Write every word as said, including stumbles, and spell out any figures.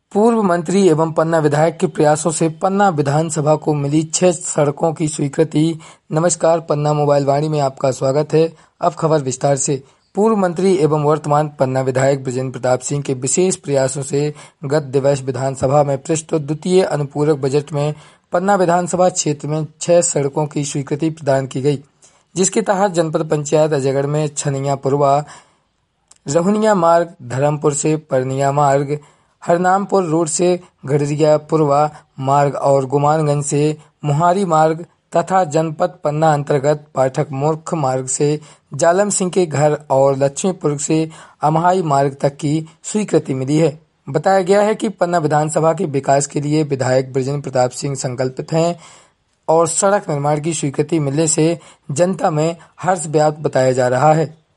पूर्व मंत्री एवं पन्ना विधायक के प्रयासों से पन्ना विधानसभा को मिली छह सड़कों की स्वीकृति। नमस्कार, पन्ना मोबाइल वाणी में आपका स्वागत है। अब खबर विस्तार से। पूर्व मंत्री एवं वर्तमान पन्ना विधायक बृजेंद्र प्रताप सिंह के विशेष प्रयासों से गत दिवस विधानसभा में प्रस्तुत द्वितीय अनुपूरक बजट में पन्ना विधानसभा क्षेत्र में छह सड़कों की स्वीकृति प्रदान की गई, जिसके तहत जनपद पंचायत अजयगढ़ में छनिया पुरवा, रहुनिया मार्ग, धर्मपुर से परनिया मार्ग, हरनामपुर रोड से गड़रिया पुरवा मार्ग और गुमानगंज से मुहारी मार्ग तथा जनपद पन्ना अंतर्गत पाठक मुख्य मार्ग से जालम सिंह के घर और लक्ष्मीपुर से अमहाई मार्ग तक की स्वीकृति मिली है। बताया गया है कि पन्ना विधानसभा के विकास के लिए विधायक बृजेंद्र प्रताप सिंह संकल्पित हैं और सड़क निर्माण की स्वीकृति मिलने से जनता में हर्ष व्याप्त बताया जा रहा है।